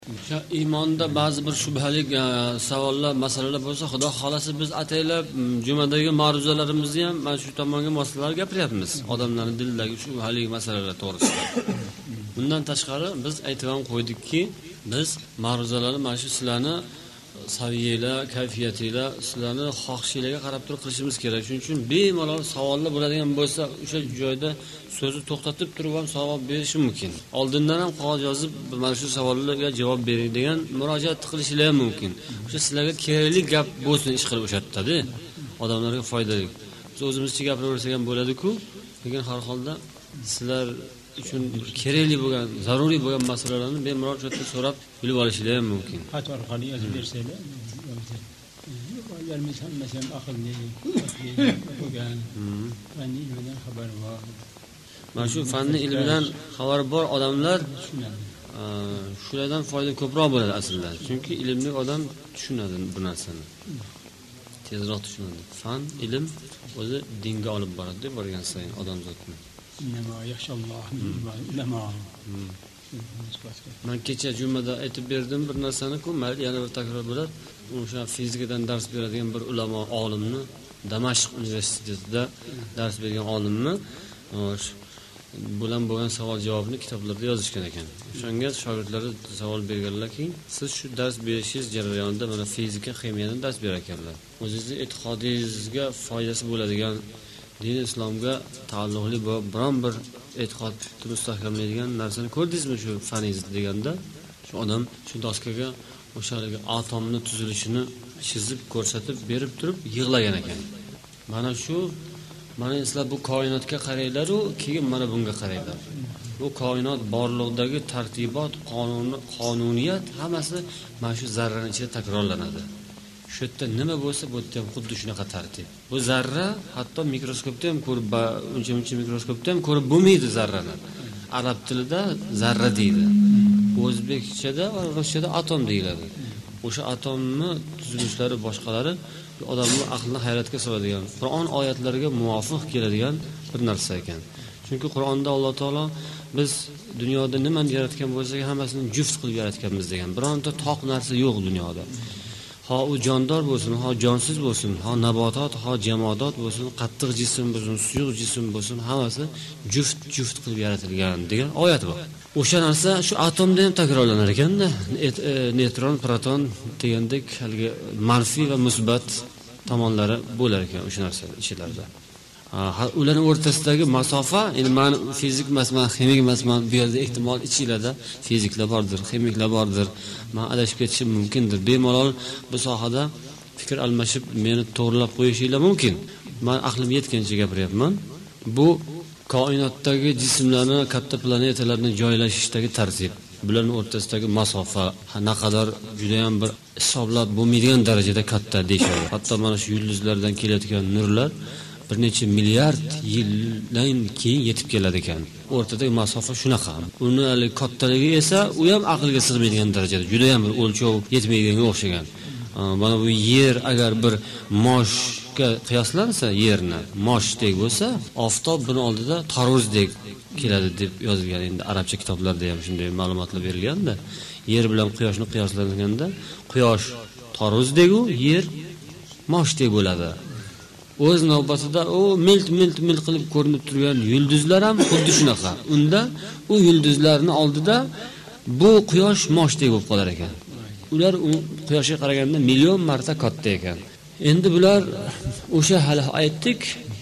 Iymonda ba'zi bir shubhali savollar, masalalar bo'lsa, Xudo xolasa biz ataylab jumadagi ma'ruzalarimizni ham mana shu tomonga moslalar gapiryapmiz. Odamlarning dilidagi shubhali masalalar to'g'risida. Bundan tashqari biz aytib ham qo'ydikki, biz ma'ruzalarni mana shu sizlarni saviyanglar, kayfiyatinglar, sizlarni xohishinglarga qarab turib qilishimiz kerak. Shuning uchun bemalol savollar bo'ladigan bo'lsa, o'sha joyda so'zni to'xtatib turib ham savol berishi mumkin. Oldindan ham qog'oz yozib, mana shu savollarga javob bering degan murojaat qilishlar ham mumkin. O'sha sizlarga kerakli gap bo'lsin, ish qilib o'shatadi. Odamlarga foydali. Biz o'zimizcha gapiraversak ham bo'ladi-ku, lekin har holda sizlar uchun kerakli bo'lgan, zaruriy bo'lgan masalalarni bemalol shu yerda so'rab bilib olishlar ham mumkin. Xat orqali yozib bersanglar, ularimiz ham aqlli, bo'lgan, fanni ilmidan xabari bor. Mana shu fanni ilmidan xabari bor odamlar shulardan foyda ko'proq bo'ladi aslida. Chunki ilmli odam tushunadi bu narsani. Tezroq tushunadi. Fan, ilm o'zi dinga olib boradi deb borgan sayin odamzodni. Men kecha jumada aytib berdim bir narsani-ku, mayli yana bir takror bo'ladi. O'sha fizikadan dars beradigan bir ulamo olimni Damashq universitetida dars bergan olimni bilan bo'lgan savol-javobni kitoblarda yozishgan ekan. O'shanga shogirdlari savol berganlarki, siz shu dars berishingiz jarayonida mana fizika, ximiyadan dars berar ekanlar. O'zingizning e'tiqodingizga foydasi bo'ladigan, din islomga taalluqli biron bir e'tiqodni mustahkamlaydigan narsani ko'rdingizmi shu faningizda deganda, shu odam shu doskaga o'shaligi atomni tuzilishini chizib ko'rsatib berib turib yig'lagan ekan. Mana sizlar bu koinotga qaranglar-u, keyin mana bunga qaranglar. Bu koinot borliqdagi tartibot, qonuniyat hammasi mana shu zarraning ichida takrorlanadi. Shu yerda nima bo'lsa, bu yerda ham xuddi shunaqa tartib. Bu zarra hatto mikroskopda ham ko'rib, uncha mikroskopda ham ko'rib bo'lmaydi zarrani. Arab tilida zarra deydi. O'zbekchada va ruschada atom deyiladi. O'sha atomni tuzilishlari boshqalari odamning aqlini hayratga soladigan, Qur'on oyatlariga muvofiq keladigan bir narsa ekan. Chunki Qur'onda Alloh taolo biz dunyoda nimani yaratgan bo'lsak, hammasini juft qilib yaratganmiz degan. Bironta toq narsa yo'q dunyoda. Ha u jondor bo'lsin, ha jonsiz bo'lsin, ha nabotot, ha jamodat bo'lsin, qattiq jism bo'lsin, suyuq jism bo'lsin, hammasi juft qilib yaratilgan degan oyat bor. O'sha narsa shu atomda ham takrorlanar ekan-da. Neutron, proton degandek haligi manfiy va musbat tomonlari bo'lar ekan o'sha narsa ichlarida. Ularning o'rtasidagi masofa, endi men fizik emasman, ximik emasman, bu yerda ehtimol ichinglarda fiziklar bordir, ximiklar bordir. Men adashib ketishim mumkindir. Bemalol bu sohada fikr almashib meni to'g'rilab qo'yishinglar mumkin. Men aqlim yetgancha gapiryapman. Bu koinotdagi jismlarni, katta planetalarni joylashishdagi tartib, bularning o'rtasidagi masofa naqadar juda ham bir hisoblab bo'lmaydigan darajada katta deyshadi. Hatto mana shu yulduzlardan kelayotgan nurlar bir necha milliard yildan keyin yetib keladi ekan. O'rtadagi masofa shunaqa. Uning kattaligi esa u ham aqlga sig'maydigan darajada, juda ham bir o'lchov yetmaydiganga o'xshagan. Mana bu yer agar bir moshga qiyoslansa, yerni moshdek bo'lsa, oftob buni oldida tarozdek keladi deb yozilgan. Endi arabcha kitoblarda ham shunday ma'lumotlar berilganda, yer bilan quyoshni qiyoslanganda, quyosh tarozdek-u, yer moshdek bo'ladi. O'z navbatida u milt qilib ko'rinib turgan yulduzlar ham xuddi shunaqa. Unda u yulduzlarning oldida bu quyosh moshdek bo'lib qolar ekan. Ular u quyoshga qaraganda million marta katta ekan. Endi bular o'sha hali aytdik,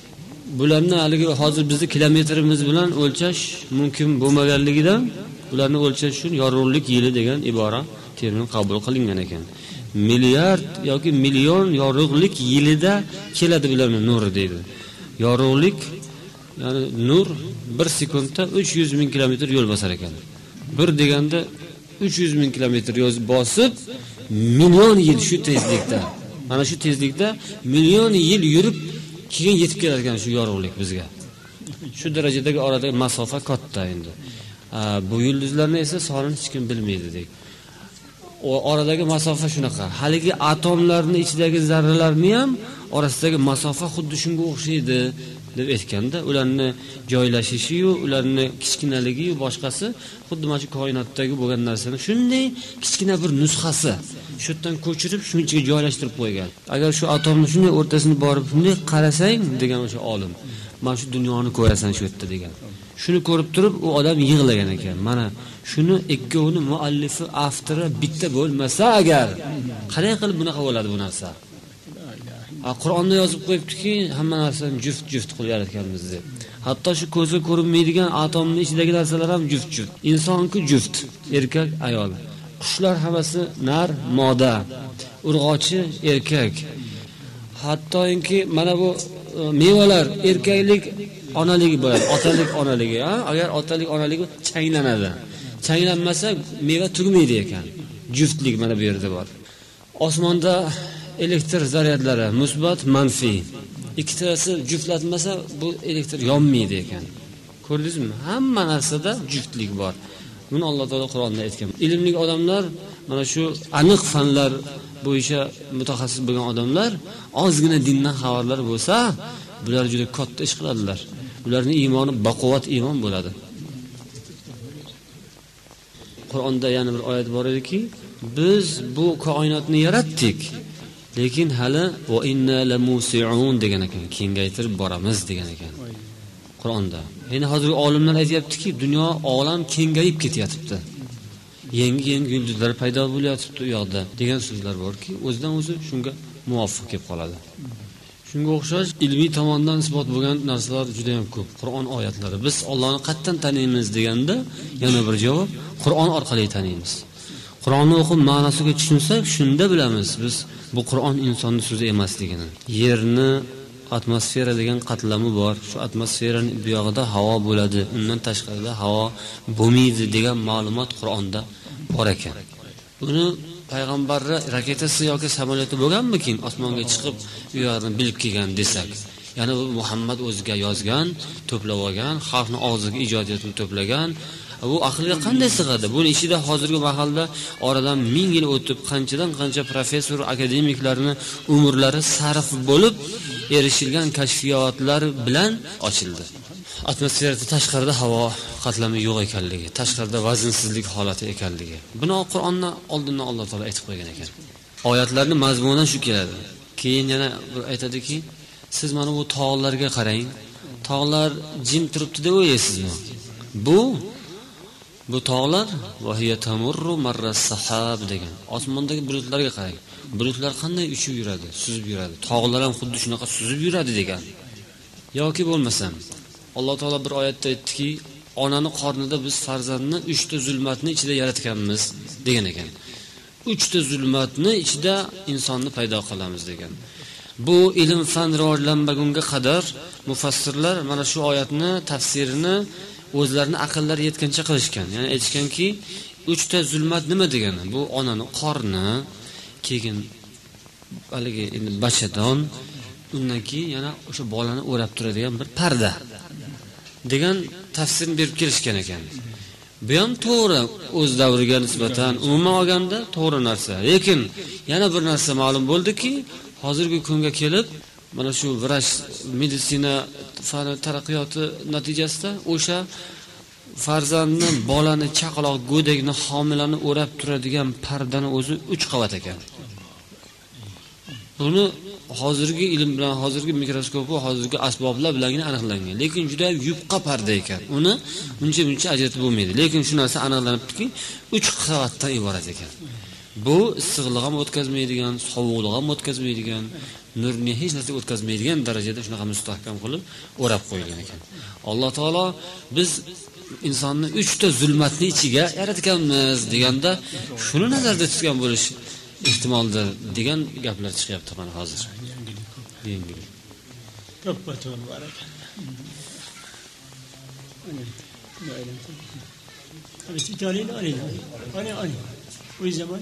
bularni haligi hozir bizning kilometrimiz bilan o'lchash mumkin bo'lmaganligidan ularni o'lchash uchun yorug'lik yili degan ibora termin qabul qilingan ekan. Milliard yoki million yorug'lik yilida keladi bularning nuri deydi. Yorug'lik, ya'ni nur 1 sekundda 300 ming kilometr yo'l bosar ekan. Bir deganda 300 ming kilometr yo'l bosib, million yil shu tezlikda. Mana shu tezlikda million yil yurib keyin yetib kelar ekan shu yorug'lik bizga. Shu darajadagi oradagi masofa katta endi. Bu yulduzlarni esa sonini hech kim bilmaydi dek. O oradagi masofa shunaqa. Haligi atomlarning ichidagi zarralarni ham orasidagi masofa xuddi shunga o'xshaydi. deb aytganda, ularni joylashishi-yu, ularni kichkinaligi-yu boshqasi xuddi mana shu koinotdagi bo'lgan narsani shunday kichkina bir nusxasi shu yerdan ko'chirib shunchaga joylashtirib qo'ygan. Agar shu atomni shunday o'rtasini borib shunday qarasang degan o'sha olim, mana shu dunyoni ko'rasan shu yerda degan. Shuni ko'rib turib u odam yig'lagan ekan. Mana shuni ikkovini muallifi, avtori bitta bo'lmasa agar qanday qilib bunaqa bo'ladi bu narsa? Qur'onda yozib qo'yibdiki, hamma narsani juft-juft qilib yaratganmiz deb. Hatto shu ko'zga ko'rinmaydigan atomning ichidagi narsalar ham juft-juft. Insonku juft, erkak, ayol. Qushlar hammasi nar, moda. Urg'ochi erkak. Hattoki mana bu mevalar erkaklik onaligi bo'ladi, otalik onaligi, agar otalik onaligi changlanadi. Changlanmasa meva tugmaydi ekan. Juftlik mana bu yerda bor. Osmonda elektr zaryadlari musbat, manfiy. Ikkitasi juftlatmasa bu elektr yonmaydi ekan. Ko'rdingizmi? Hamma narsada juftlik bor. Buni Alloh taolo Qur'onda aytgan. Ilmli odamlar, mana shu aniq fanlar bo'yicha mutaxassis bo'lgan odamlar ozgina dindan xabarlar bo'lsa, bular juda katta ish qiladilar. Ularning iymoni baquvvat iymon bo'ladi. Qur'onda yana bir oyat bor ediki, biz bu koinotni yaratdik, lekin hali va inna lamusi'un degan ekan, kengaytirib boramiz degan ekan Qur'onda. Endi hozir olimlar aytayaptiki, dunyo, olam kengayib ketyapti. Yangi yulduzlar paydo bo'lyapti u yoqda degan so'zlar borki, o'zidan o'zi shunga muvofiq kelib qoladi. Shunga o'xshash ilmiy tomondan isbot bo'lgan narsalar juda ham ko'p. Qur'on oyatlari. Biz Allohni qatdan taniymiz deganda yana bir javob, Qur'on orqali taniymiz. Qur'onni o'qib ma'nosiga tushunsak, shunda bilamiz biz bu Qur'on insonning so'zi emasligini. Yerni atmosfera degan qatlami bor. Shu atmosferaning bu yog'ida havo bo'ladi, undan tashqarida havo bo'lmaydi degan ma'lumot Qur'onda bor ekan. Buni payg'ambarlar raketasi yoki samolyoti bo'lganmikin osmonga chiqib u yerni bilib kelgan desak, ya'ni bu Muhammad o'ziga yozgan, to'plab olgan, xalqning og'ziga ijodiyatini to'plagan. Bu aqlga qanday sig'adi? Buni ichida hozirgi mahalda oradan 1000 yil o'tib, qanchadan qancha professor, akademiklarning umrlari sarf bo'lib erishilgan kashfiyotlar bilan ochildi. Atmosferada tashqarida havo qatlami yo'q ekanligi, tashqarida vazinsizlik holati ekanligi. Buni Qur'onning oldindan Alloh taolo aytib qo'ygan ekan. Oyatlarning mazmunidan shu keladi. Keyin yana bir aytadiki, siz mana bu tog'larga qarang. Tog'lar jim turibdi deb o'ylaysizmi? Bu tog'lar vahiya tamurru marras sahab degan. Osmondagi bulutlarga qarang. Bulutlar qanday uchib yuradi, suzib yuradi. Tog'lar ham xuddi shunaqa suzib yuradi degan. Yoki bo'lmasam, Alloh taolo bir oyatda aytdiki, onani qornida biz farzandni 3 ta zulmatning ichida yaratganmiz degan ekan. 3 ta zulmatning ichida insonni paydo qilamiz degan. Bu ilm fan rivojlanmagunga qadar mufassirlar mana shu oyatni tafsirini o'zlarining aqllari yetgancha qilishgan. Ya'ni aytishganki, 3 ta zulmat nima degani? Bu onani qorni, keyin haligi endi bachadon, undan keyin yana o'sha bolani o'rab turadigan bir parda degan tafsirni berib kelishgan ekan. Bu ham to'g'ri, o'z davriga nisbatan umuman olganda to'g'ri narsa. Lekin yana bir narsa ma'lum bo'ldiki, hozirgi kunga kelib mana shu vrach meditsina fani taraqqiyoti natijasida o'sha farzandni, bolani, chaqaloq go'dakni, homilani o'rab turadigan pardani o'zi 3 qavat ekan. Buni hozirgi ilm bilan, hozirgi mikroskop va hozirgi asboblar bilangina aniqlangan. Lekin juda yupqa parda ekan. Uni buncha ajratib bo'lmaydi. Lekin shu narsa aniqlanibdiki, 3 qavatdan iborat ekan. Bu issiqlik ham o'tkazmaydigan, sovuqlik ham o'tkazmaydigan, nurni hech narsa o'tkazmaydigan darajada shunaqa mustahkam qilib o'rab qo'yilgan ekan. Alloh taolo biz insonni 3 ta zulmatning ichiga yaratganmiz deganda shuni nazarda tutgan bo'lish ehtimoldir degan gaplar chiqyapti mana hozir. Yangilik. To'ppa-to'g'ri bor ekan. Hadi titorini oling. O'z zaman.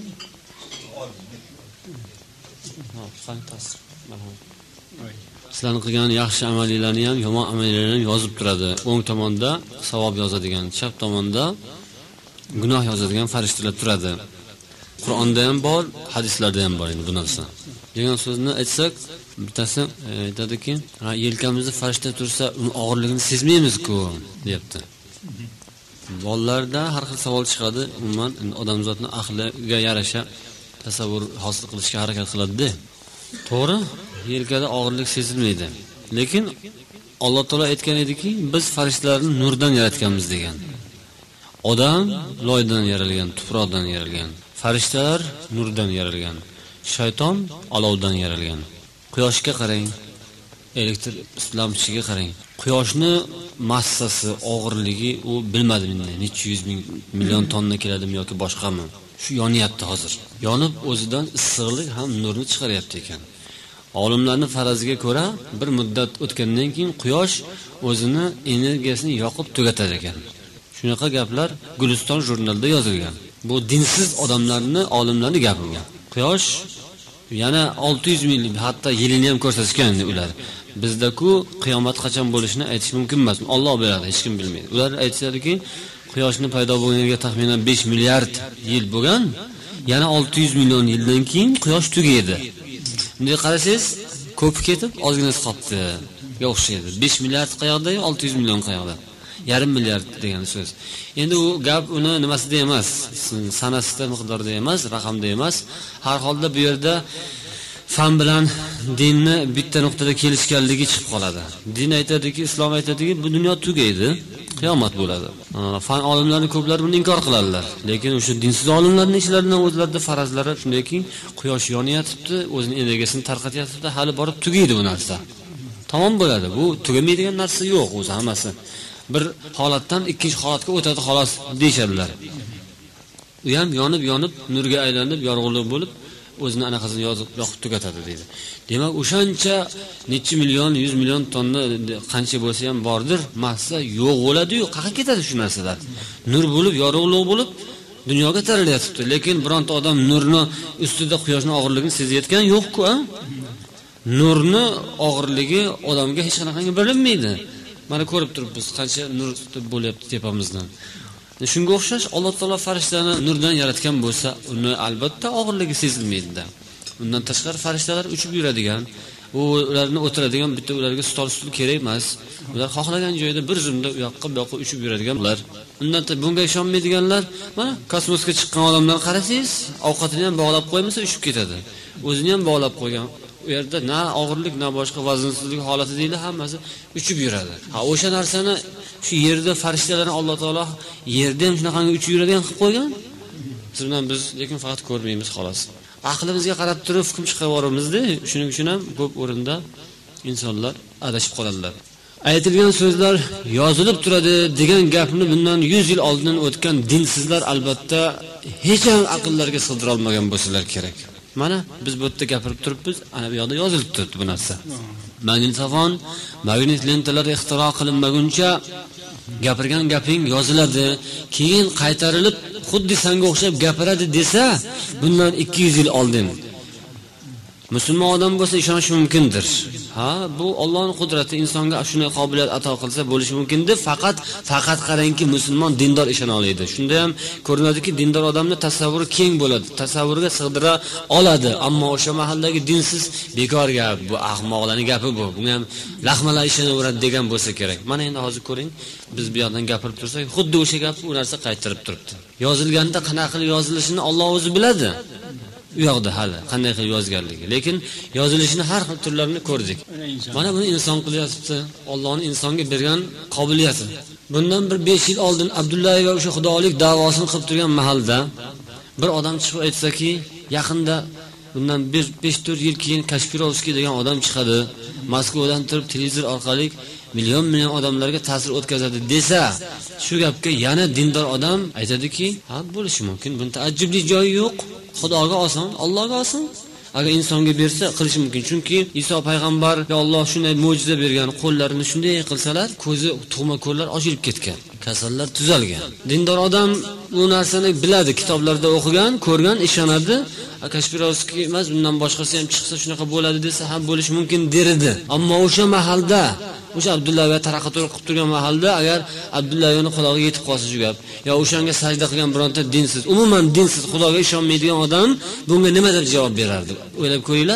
Fantastik. Sizlarning qilgan yaxshi amalinglarni ham, yomon amalinglarni ham yozib turadi. O'ng tomonda savob yozadigan, chap tomonda gunoh yozadigan farishtalar turadi. Qur'onda ham bor, hadislarda ham bor endi bu narsa. degan so'zni aytsak, bittasi aytadiki, yelkamizda farishta tursa, uni og'irligini sezmaymiz-ku, deyapti. Bolalarda har xil savol chiqadi, umuman odamzodning aqliga yarasha tasavvur hosil qilishga harakat qiladi-da. To'g'ri, yelkada og'irlik sezilmaydi. Lekin Alloh taolo aytgan ediki, biz farishtalarni nurdan yaratganmiz degan. Odam loydan yaralgan, tuproqdan yaralgan. Farishtalar nurdan yaralgan. Shayton olovdan yaralgan. Quyoshga qarang, elektr lampochkaga qarang. Quyoshni massasi, og'irligi u bilmadim endi, necha yuz million tonna keladimi yoki boshqami. Shu yonyapti hozir. Yonib o'zidan issiqlik ham nurni chiqaryapti ekan. Olimlarning faraziga ko'ra, bir muddat o'tgandan keyin quyosh o'zini energiyasini yoqib tugatar ekan. Shunaqa gaplar Guliston jurnalida yozilgan. Bu dinsiz odamlarning, olimlarning gapi bu. Quyosh yana 600 ming, hatto yilini ham ko'rsatishgan ular. Bizda-ku qiyomat qachon bo'lishini aytish mumkin emas. Alloh biladi, hech kim bilmaydi. Ular aytishadiki, quyoshning paydo bo'lganiga taxminan 5 milliard yil bo'lgan, yana 600 million yildan keyin quyosh tugaydi. Bunday qarasangiz, ko'p ketib, ozginasi qoldi. O'xshaydi. 5 milliard qayoqda, 600 million qayoqda? Yarim milliard degan so'z. Endi u gap uni nimasida emas, sanasida, miqdorida emas, raqamda emas. Har holda bu yerda fan bilan dinni bitta nuqtada kelishganligi chiqib qoladi. Din aytadiki, islom aytadiki, bu dunyo tugaydi, qiyomat bo'ladi. Fan olimlarining ko'plari buni inkor qiladilar. Lekin o'sha dinsiz olimlarning ishlaridan o'zlarida farazlari shundayki, quyosh yonyapti, o'zining energiyasini tarqatyapti, hali borib tugaydi bu narsa. Tamom bo'ladi. Bu tugamaydigan narsa yo'q o'zi hammasi. Bir holatdan ikkinchi holatga o'tadi xolos deyshadilar. U ham yonib nurga aylanib, yorug'lik bo'lib, o'zini anaqasini yoqib tugatadi deydi. Demak, o'shancha necha million, 100 million tonna qancha bo'lsa ham bordir, massa yo'q bo'ladi-yu, qayerga ketadi shu narsalar? Nur bo'lib, yorug'lik bo'lib dunyoga taralyapti. Lekin bironta odam nurni ustida quyoshning og'irligini sezayotgan yo'q-ku, a? Nurni og'irligi odamga hech qanaqangi bilinmaydi. Mana ko'rib turibmiz, qancha nur bo'lyapti tepamizdan. Shunga o'xshash Alloh taolo farishtani nurdan yaratgan bo'lsa, uni albatta og'irligi sezilmaydi-da. Undan tashqari farishtalar uchib yuradigan, ularni o'tiradigan bitta ularga stol kerak emas. Ular xohlagan joyda bir zumda u yoqqa bu yoqqa uchib yuradiganlar. Undan bunga ishonmaydiganlar, mana kosmosga chiqqan odamlarni qarasangiz, ovqatini ham bog'lab qo'ymasa uchib ketadi. O'zini ham bog'lab qo'ygan. U yerda na og'irlik, na boshqa vazinsizlik holati deydi, hammasi uchib yuradi. O'sha narsani shu yerda farishtalarni Alloh taolo yerda ham shunaqangi uchib yuradigan qilib qo'ygan. Sizdan biz lekin faqat ko'rmaymiz xolos. Aqlimizga qarab turib hukm chiqaryapmiz-da, shuning uchun ham ko'p o'rinda insonlar adashib qoladilar. Aytilgan so'zlar yozilib turadi degan gapni bundan 100 yil oldin o'tgan dinsizlar albatta hech ham aqllarga sig'dira olmagan bo'lsalar kerak. Mana biz bu yerda gapirib turibmiz, ana bu yoqda yozilib turibdi bu narsa. Magnitofon, magnit lentalar ixtiro qilinmaguncha gapirgan gaping yoziladi, keyin qaytarilib xuddi senga o'xshab gapiradi desa, bundan 200 yil oldin musulmon odam bo'lsa ishonish mumkindir. Bu Allohning qudrati, insonga shunday qobiliyat ato qilsa bo'lishi mumkindir. Faqat qarangki, musulmon dindor ishona oladi. Shunda ham ko'rinadiki, dindor odamning tasavvuri keng bo'ladi, tasavvurga sig'dira oladi. Ammo o'sha mahalladagi dinsiz bekor gap, bu ahmoqlarning gapi bu. Bunga ham lahmalar ishonaveradi degan bo'lsa kerak. Mana endi hozir ko'ring, biz bu yoqdan gapirib tursak, xuddi o'sha gapni u narsa qaytarib turibdi. Yozilganda qanaqa qilib yozilishini Alloh o'zi biladi. U yoqda hali qanday qilib yozganligi. Lekin yozilishini har xil turlarini ko'rdik. Mana buni inson qilyapti. Allohning insonga bergan qobiliyati. Bundan bir 5 yil oldin Abdullayev va o'sha xudolik da'vosini qilib turgan mahalda bir odam chiqib aytsaki, yaqinda bundan 5-4 yil keyin Kashpirovskiy degan odam chiqadi, Moskvadan turib televizor orqali million odamlarga ta'sir o'tkazadi desa, shu gapga yana dindor odam aytadiki, bo'lishi mumkin. Bunda ta'ajjubli joyi yo'q. Xudoga oson, Allohga oson. Agar insonga bersa qilishi mumkin. Chunki Iso payg'ambarga Alloh shunday mo'jiza bergan, qo'llarini shunday qilsalar, ko'zi tug'ma ko'llar ochilib ketgan, kasallar tuzalgan. Dindor odam bu narsani biladi, kitoblarda o'qigan, ko'rgan, ishonadi. Kashpirovskiy emas, bundan boshqasi ham chiqsa shunaqa bo'ladi desa ham bo'lishi mumkin derdi. Ammo o'sha mahalda, o'sha Abdullayev taraqat qilib turgan mahalda agar Abdullayevning quloqiga yetib qolsa shu gap, yo o'shanga sajda qilgan bironta dinsiz, umuman dinsiz, Xudoga ishonmaydigan odam bunga nima deb javob berardi? O'ylab ko'ringlar.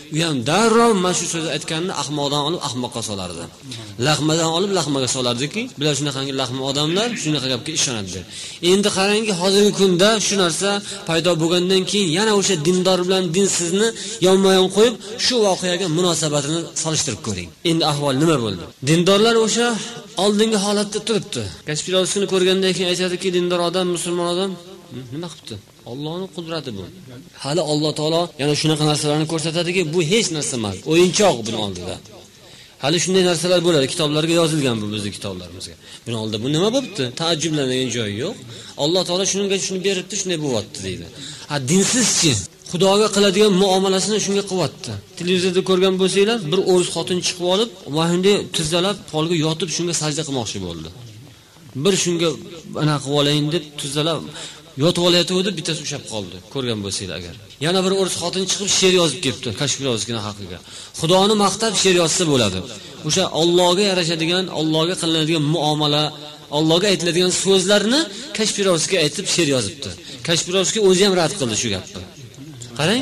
u ham darrov mana shu so'zni aytganini ahmoqdan olib ahmoqqa solardi. Laqmadan olib laqmaga solardiki, bular shunaqangi laqma odamlar shunaqa gapga ishonadi. Endi qarangki, hozirgi kunda shu narsa paydo bo'lgandan keyin yana o'sha dindor bilan dinsizni yonma-yon qo'yib, shu voqeaga munosabatini solishtirib ko'ring. Endi ahvol nima bo'ldi? Dindorlar o'sha oldingi holatda turibdi. Kashfirovskini ko'rgandan keyin aytadiki, dindor odam, musulmon odam nima qilibdi? Allohning qudrati bu. Hali Alloh taolo yana shunaqa narsalarni ko'rsatadiki, bu hech narsa emas, o'yinchoq buning oldida. Hali shunday narsalar bo'ladi, kitoblarga yozilgan bu bizning kitoblarimizga. Buning oldida bu nima bo'libdi? Taajjublanadigan joyi yo'q. Alloh taolo shunga shuni beribdi, shunday bo'lyapti deydi. Dinsizchi Xudoga qiladigan muomalasini shunga qilyapti. Televizorda ko'rgan bo'lsanglar, bir o'ris xotin chiqib olib, vahimda tizalab polga yotib shunga sajda qilmoqchi bo'ldi. Bir shunga ana qilib olayin deb tizalab yotib olayotdi, bittasi ushab qoldi. Ko'rgan bo'lsanglar agar. Yana bir o'ris xotin chiqib she'r yozib ketdi, Kashfirovskiyning haqiga. Xudoni maqtab she'r yozsa bo'ladi. O'sha Allohga yarashadigan, Allohga qilinadigan muomala, Allohga aytiladigan so'zlarni Kashfirovskiy aytib she'r yozibdi. Kashfirovskiy o'zi ham rad qildi shu gapni. Qarang.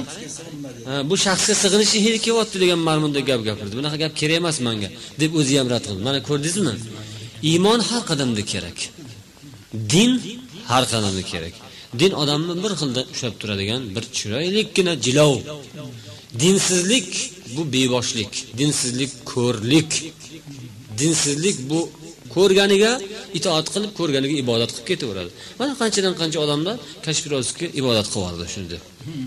Bu shaxsga sig'inishi hech kelyapti degan marmunda gap gapirdi. Bunaqa gap kerak emas menga deb o'zi ham rad qildi. Mana ko'rdingizmi? Iymon har qadamda kerak. Din har qadamda kerak. Din odamni bir xilda ushlab turadigan bir chiroylikkina jilov. Dinsizlik bu beboshlik, dinsizlik ko'rlik. Dinsizlik bu ko'rganiga itoat qilib, ko'rganiga ibodat qilib ketaveradi. Mana qanchadan qancha odamlar Kashfirovskiyga ibodat qilib shunday.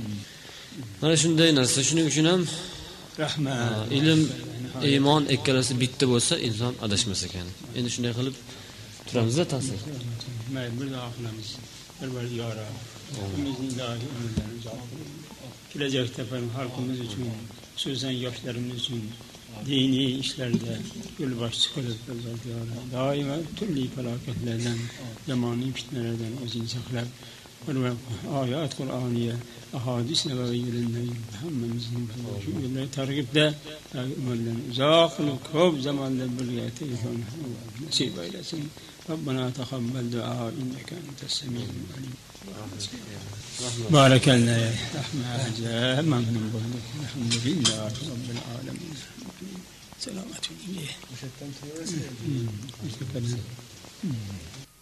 Mana shunday narsa, shuning uchun ham rahmat, ilm, iymon ikkalasi bitta bo'lsa, inson adashmas ekan. Endi shunday qilib turamiz-da ta'sir. Mayli, bir duo qilamiz. Parvardigor, bizning ilohiy umrlarni uzoq qilsin. Kelajakda xalqimiz uchun, xususan yoshlarimiz uchun diniy ishlarda yo'lboshchi qilib, doimo turli falokatlardan, zamonning fitnalaridan o'zini saqlab, oyat Qur'oniya, ahadis nabaviylardan hammamizning shu yo'llarga targ'ibda umrlarni uzoq qilib, ko'p zamonlar birga telefon nasib aylasin. ربنا تقبل دعاء إنك أنت السميع العليم. بارك الله يا رحمة ممنون بك. الحمد لله رب العالمين. سلامة إليه.